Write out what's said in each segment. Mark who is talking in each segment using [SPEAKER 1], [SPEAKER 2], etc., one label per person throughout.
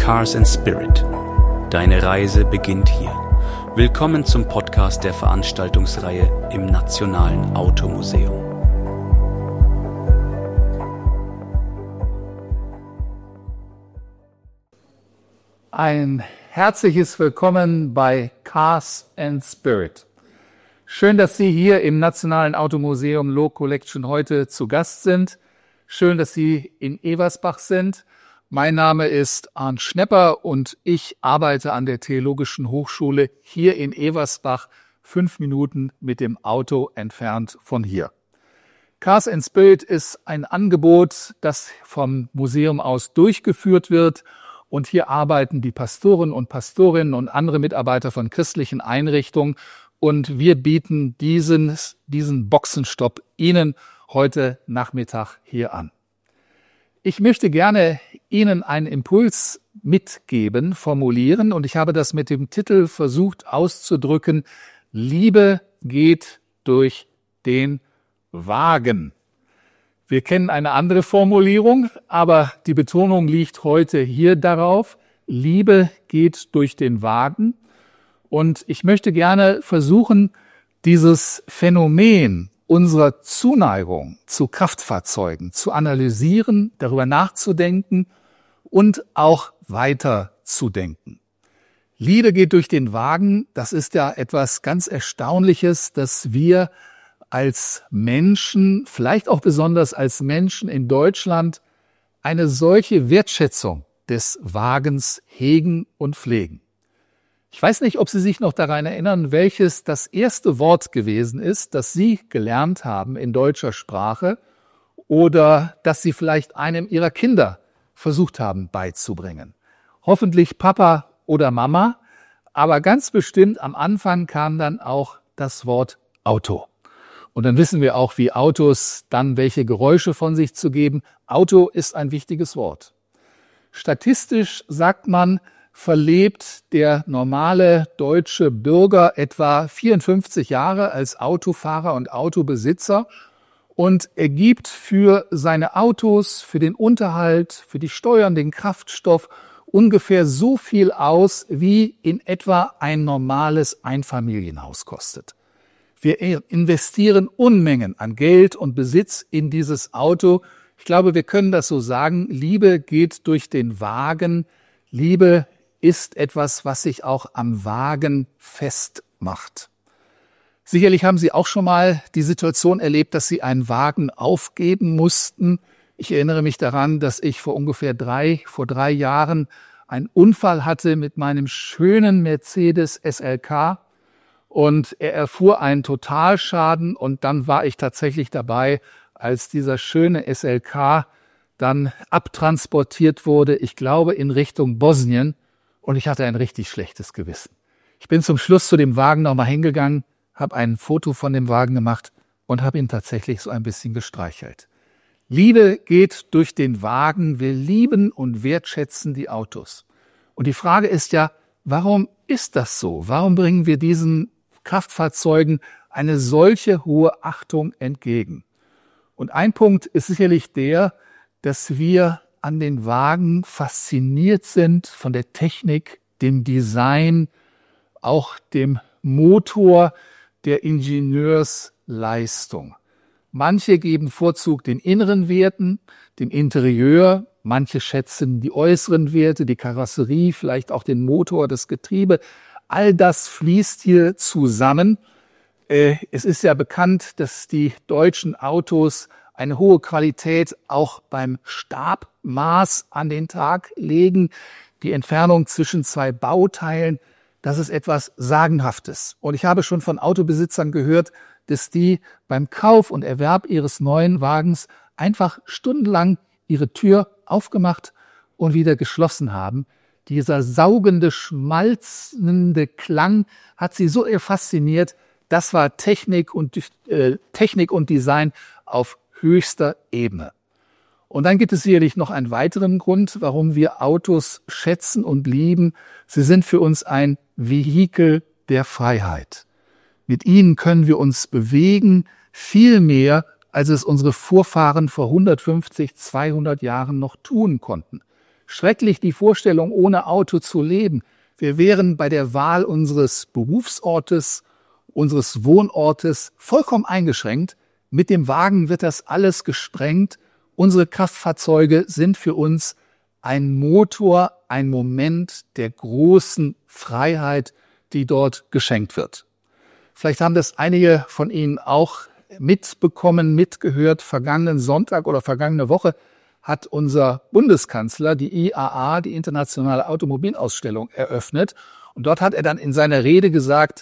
[SPEAKER 1] Cars and Spirit. Deine Reise beginnt hier. Willkommen zum Podcast der Veranstaltungsreihe im Nationalen Automuseum.
[SPEAKER 2] Ein herzliches Willkommen bei Cars and Spirit. Schön, dass Sie hier im Nationalen Automuseum Low Collection heute zu Gast sind. Schön, dass Sie in Eversbach sind. Mein Name ist Arndt Schnepper und ich arbeite an der Theologischen Hochschule hier in Eversbach, 5 Minuten mit dem Auto entfernt von hier. Cars and Spirit ist ein Angebot, das vom Museum aus durchgeführt wird. Und hier arbeiten die Pastoren und Pastorinnen und andere Mitarbeiter von christlichen Einrichtungen. Und wir bieten diesen Boxenstopp Ihnen heute Nachmittag hier an. Ich möchte gerne Ihnen einen Impuls mitgeben, formulieren. Und ich habe das mit dem Titel versucht auszudrücken: Liebe geht durch den Wagen. Wir kennen eine andere Formulierung, aber die Betonung liegt heute hier darauf: Liebe geht durch den Wagen. Und ich möchte gerne versuchen, dieses Phänomen unserer Zuneigung zu Kraftfahrzeugen zu analysieren, darüber nachzudenken und auch weiterzudenken. Liebe geht durch den Wagen, das ist ja etwas ganz Erstaunliches, dass wir als Menschen, vielleicht auch besonders als Menschen in Deutschland, eine solche Wertschätzung des Wagens hegen und pflegen. Ich weiß nicht, ob Sie sich noch daran erinnern, welches das erste Wort gewesen ist, das Sie gelernt haben in deutscher Sprache oder das Sie vielleicht einem Ihrer Kinder versucht haben beizubringen. Hoffentlich Papa oder Mama, aber ganz bestimmt am Anfang kam dann auch das Wort Auto. Und dann wissen wir auch, wie Autos dann welche Geräusche von sich zu geben. Auto ist ein wichtiges Wort. Statistisch sagt man, verlebt der normale deutsche Bürger etwa 54 Jahre als Autofahrer und Autobesitzer und er gibt für seine Autos, für den Unterhalt, für die Steuern, den Kraftstoff ungefähr so viel aus, wie in etwa ein normales Einfamilienhaus kostet. Wir investieren Unmengen an Geld und Besitz in dieses Auto. Ich glaube, wir können das so sagen: Liebe geht durch den Wagen. Liebe ist etwas, was sich auch am Wagen festmacht. Sicherlich haben Sie auch schon mal die Situation erlebt, dass Sie einen Wagen aufgeben mussten. Ich erinnere mich daran, dass ich vor 3 Jahren einen Unfall hatte mit meinem schönen Mercedes SLK und er erfuhr einen Totalschaden und dann war ich tatsächlich dabei, als dieser schöne SLK dann abtransportiert wurde, ich glaube in Richtung Bosnien. Und ich hatte ein richtig schlechtes Gewissen. Ich bin zum Schluss zu dem Wagen nochmal hingegangen, habe ein Foto von dem Wagen gemacht und habe ihn tatsächlich so ein bisschen gestreichelt. Liebe geht durch den Wagen. Wir lieben und wertschätzen die Autos. Und die Frage ist ja, warum ist das so? Warum bringen wir diesen Kraftfahrzeugen eine solche hohe Achtung entgegen? Und ein Punkt ist sicherlich der, dass wir an den Wagen fasziniert sind von der Technik, dem Design, auch dem Motor, der Ingenieursleistung. Manche geben Vorzug den inneren Werten, dem Interieur, manche schätzen die äußeren Werte, die Karosserie, vielleicht auch den Motor, das Getriebe. All das fließt hier zusammen. Es ist ja bekannt, dass die deutschen Autos eine hohe Qualität auch beim Stabmaß an den Tag legen. Die Entfernung zwischen 2 Bauteilen, das ist etwas Sagenhaftes. Und ich habe schon von Autobesitzern gehört, dass die beim Kauf und Erwerb ihres neuen Wagens einfach stundenlang ihre Tür aufgemacht und wieder geschlossen haben. Dieser saugende, schmalzende Klang hat sie so fasziniert. Das war Technik und Design auf höchster Ebene. Und dann gibt es sicherlich noch einen weiteren Grund, warum wir Autos schätzen und lieben. Sie sind für uns ein Vehikel der Freiheit. Mit ihnen können wir uns bewegen, viel mehr, als es unsere Vorfahren vor 150, 200 Jahren noch tun konnten. Schrecklich die Vorstellung, ohne Auto zu leben. Wir wären bei der Wahl unseres Berufsortes, unseres Wohnortes vollkommen eingeschränkt. Mit dem Wagen wird das alles gesprengt. Unsere Kraftfahrzeuge sind für uns ein Motor, ein Moment der großen Freiheit, die dort geschenkt wird. Vielleicht haben das einige von Ihnen auch mitbekommen, mitgehört. Vergangenen Sonntag oder vergangene Woche hat unser Bundeskanzler die IAA, die Internationale Automobilausstellung, eröffnet. Und dort hat er dann in seiner Rede gesagt,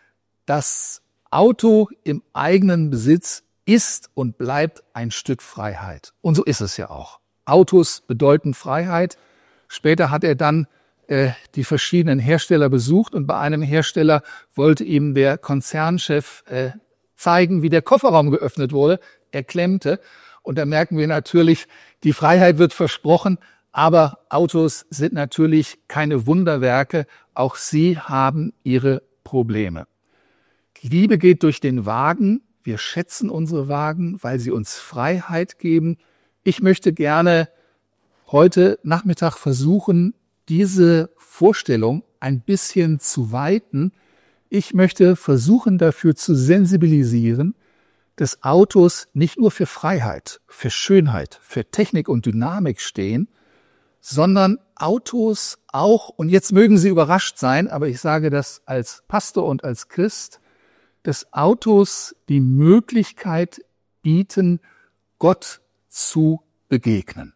[SPEAKER 2] das Auto im eigenen Besitz ist und bleibt ein Stück Freiheit. Und so ist es ja auch. Autos bedeuten Freiheit. Später hat er dann die verschiedenen Hersteller besucht und bei einem Hersteller wollte ihm der Konzernchef zeigen, wie der Kofferraum geöffnet wurde. Er klemmte und da merken wir natürlich, die Freiheit wird versprochen, aber Autos sind natürlich keine Wunderwerke. Auch sie haben ihre Probleme. Die Liebe geht durch den Wagen. Wir schätzen unsere Wagen, weil sie uns Freiheit geben. Ich möchte gerne heute Nachmittag versuchen, diese Vorstellung ein bisschen zu weiten. Ich möchte versuchen, dafür zu sensibilisieren, dass Autos nicht nur für Freiheit, für Schönheit, für Technik und Dynamik stehen, sondern Autos auch, und jetzt mögen Sie überrascht sein, aber ich sage das als Pastor und als Christ, dass Autos die Möglichkeit bieten, Gott zu begegnen.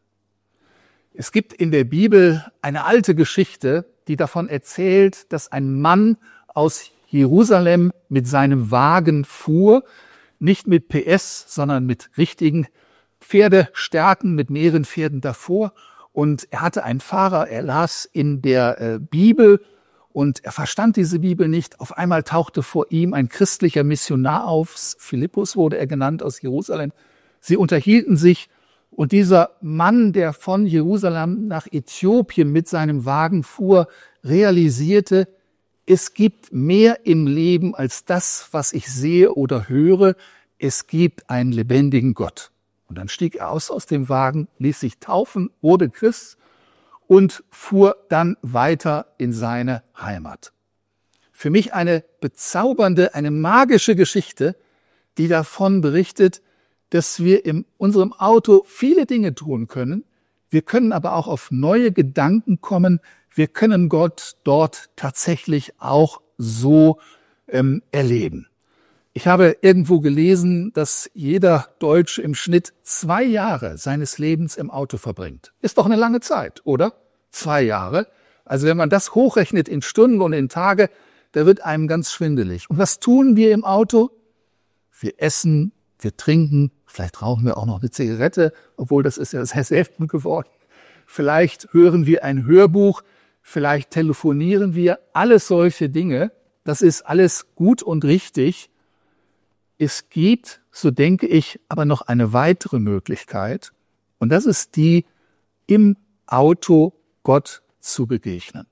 [SPEAKER 2] Es gibt in der Bibel eine alte Geschichte, die davon erzählt, dass ein Mann aus Jerusalem mit seinem Wagen fuhr, nicht mit PS, sondern mit richtigen Pferdestärken, mit mehreren Pferden davor. Und er hatte einen Fahrer, er las in der Bibel und er verstand diese Bibel nicht. Auf einmal tauchte vor ihm ein christlicher Missionar auf, Philippus wurde er genannt, aus Jerusalem. Sie unterhielten sich. Und dieser Mann, der von Jerusalem nach Äthiopien mit seinem Wagen fuhr, realisierte, es gibt mehr im Leben als das, was ich sehe oder höre. Es gibt einen lebendigen Gott. Und dann stieg er aus dem Wagen, ließ sich taufen, wurde Christ und fuhr dann weiter in seine Heimat. Für mich eine bezaubernde, eine magische Geschichte, die davon berichtet, dass wir in unserem Auto viele Dinge tun können. Wir können aber auch auf neue Gedanken kommen. Wir können Gott dort tatsächlich auch so erleben. Ich habe irgendwo gelesen, dass jeder Deutsche im Schnitt 2 Jahre seines Lebens im Auto verbringt. Ist doch eine lange Zeit, oder? 2 Jahre. Also wenn man das hochrechnet in Stunden und in Tage, da wird einem ganz schwindelig. Und was tun wir im Auto? Wir essen, wir trinken, vielleicht rauchen wir auch noch eine Zigarette, obwohl das ist ja sehr selten geworden. Vielleicht hören wir ein Hörbuch, vielleicht telefonieren wir, alles solche Dinge. Das ist alles gut und richtig. Es gibt, so denke ich, aber noch eine weitere Möglichkeit. Und das ist die, im Auto Gott zu begegnen.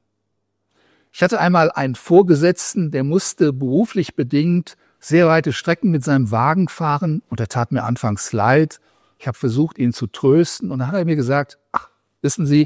[SPEAKER 2] Ich hatte einmal einen Vorgesetzten, der musste beruflich bedingt sehr weite Strecken mit seinem Wagen fahren und er tat mir anfangs leid. Ich habe versucht, ihn zu trösten und dann hat er mir gesagt, ach, wissen Sie,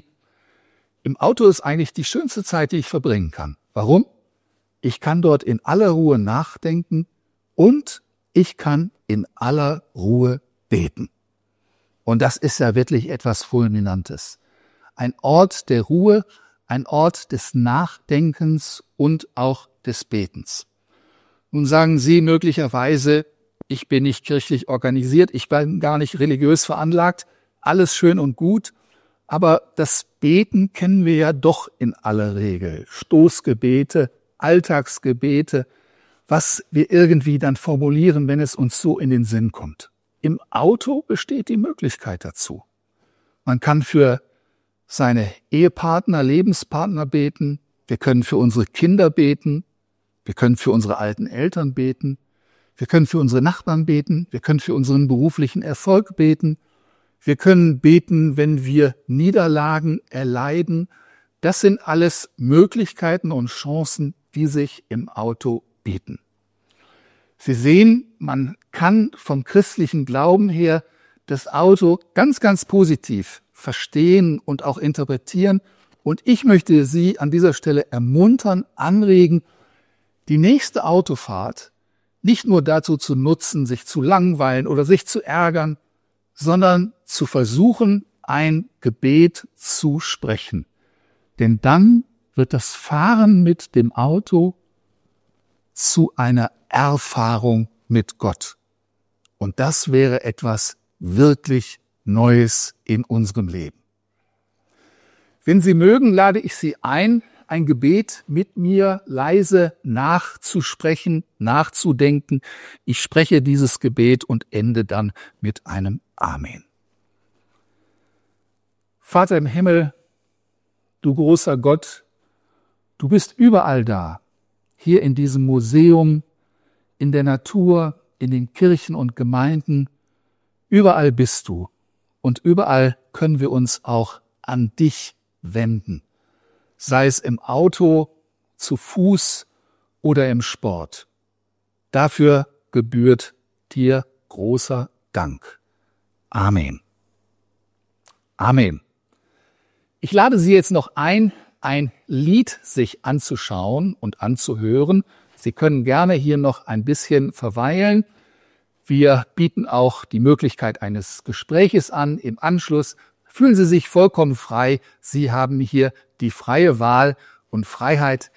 [SPEAKER 2] im Auto ist eigentlich die schönste Zeit, die ich verbringen kann. Warum? Ich kann dort in aller Ruhe nachdenken und ich kann in aller Ruhe beten. Und das ist ja wirklich etwas Fulminantes. Ein Ort der Ruhe, ein Ort des Nachdenkens und auch des Betens. Nun sagen Sie möglicherweise, ich bin nicht kirchlich organisiert, ich bin gar nicht religiös veranlagt, alles schön und gut, aber das Beten kennen wir ja doch in aller Regel. Stoßgebete, Alltagsgebete, was wir irgendwie dann formulieren, wenn es uns so in den Sinn kommt. Im Auto besteht die Möglichkeit dazu. Man kann für seine Ehepartner, Lebenspartner beten, wir können für unsere Kinder beten, wir können für unsere alten Eltern beten, wir können für unsere Nachbarn beten, wir können für unseren beruflichen Erfolg beten, wir können beten, wenn wir Niederlagen erleiden. Das sind alles Möglichkeiten und Chancen, die sich im Auto bieten. Sie sehen, man kann vom christlichen Glauben her das Auto ganz, ganz positiv verstehen und auch interpretieren. Und ich möchte Sie an dieser Stelle ermuntern, anregen, die nächste Autofahrt nicht nur dazu zu nutzen, sich zu langweilen oder sich zu ärgern, sondern zu versuchen, ein Gebet zu sprechen. Denn dann wird das Fahren mit dem Auto zu einer Erfahrung mit Gott. Und das wäre etwas wirklich Neues in unserem Leben. Wenn Sie mögen, lade ich Sie ein Gebet mit mir leise nachzusprechen, nachzudenken. Ich spreche dieses Gebet und ende dann mit einem Amen. Vater im Himmel, du großer Gott, du bist überall da, hier in diesem Museum, in der Natur, in den Kirchen und Gemeinden. Überall bist du und überall können wir uns auch an dich wenden, sei es im Auto, zu Fuß oder im Sport. Dafür gebührt dir großer Dank. Amen. Amen. Ich lade Sie jetzt noch ein Lied sich anzuschauen und anzuhören. Sie können gerne hier noch ein bisschen verweilen. Wir bieten auch die Möglichkeit eines Gespräches an im Anschluss. Fühlen Sie sich vollkommen frei. Sie haben hier die freie Wahl und Freiheit.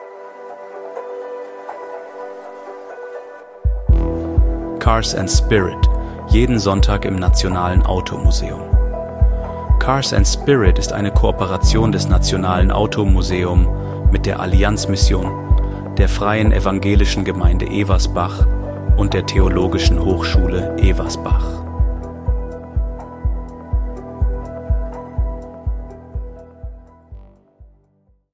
[SPEAKER 1] Cars and Spirit, jeden Sonntag im Nationalen Automuseum. Cars and Spirit ist eine Kooperation des Nationalen Automuseum mit der Allianzmission, der Freien Evangelischen Gemeinde Eversbach und der Theologischen Hochschule Eversbach.